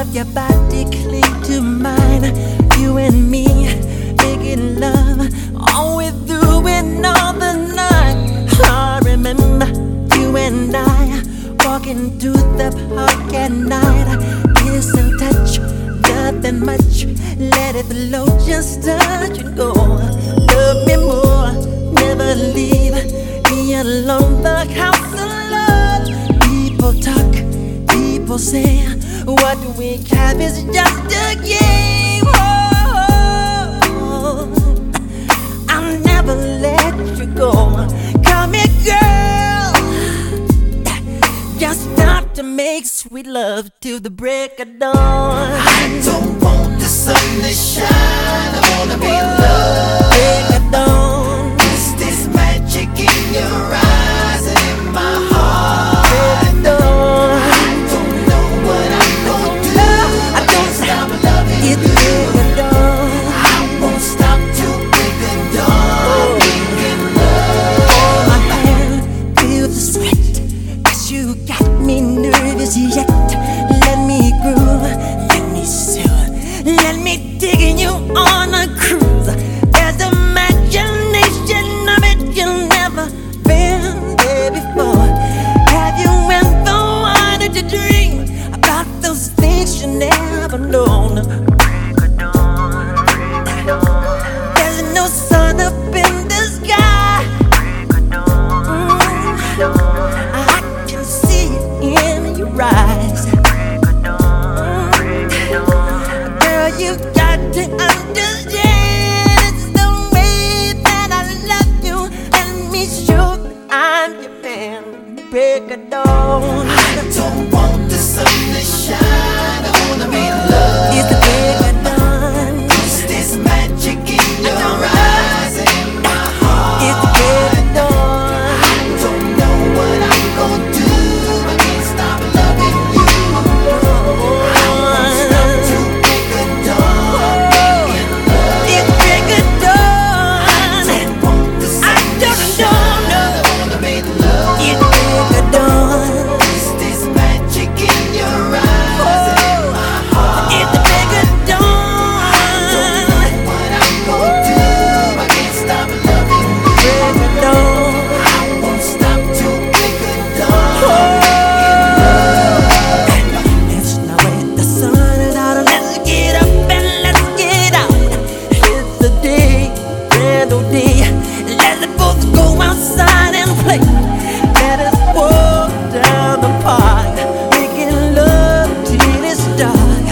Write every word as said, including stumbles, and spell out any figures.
your body cling to mine. You and me making love all the way through and all the night. I remember you and I walking through the park at night. Kiss and touch, nothing much. Let it flow, just touch and go. Love me more, never leave me alone. The house of love. People talk, people say, what we have is just a game. Oh, I'll never let you go. Come here, girl. Just start to make sweet love till the break of dawn. I don't want the sun to shine, I wanna be loved. Break of dawn. Is this magic in your eyes and in my heart? Break of dawn. I don't know what I'm gonna do, I can't stop loving It's you. break of dawn. I won't stop till break of dawn. Making love. Hold my hand, feel the sweat, 'cause you got me nervous yet. Let me groove, let me soothe, let me dig you on a cruise. There's imagination of it you've never been there before. Have you ever wanted to dream about those things you never known? There's no sun up in the sky. I can see it in your eyes. Girl, you got to understand it's the way that I love you. Let me show that I'm your man. Break of dawn. I don't want the sun to shine, I wanna be loved. It's the break of dawn. Is this magic in your eyes and in my heart? It's the break of dawn. I don't know what I'm gonna do, I can't stop loving you. I won't stop till break of dawn. Making love. It's break of dawn. Don't want the sun I to don't shine, know, I wanna make love. It's break of dawn. Is this magic in your eyes and in my heart? It's the break of dawn. What I'm gonna do, I can't stop loving you. Break of dawn. I won't stop till break of dawn. Let's not wait, the sun is out. Let's get up and let's get out. It's the day, grand old day. Let's both go outside and play. Let us walk down the park, making love till it's dark.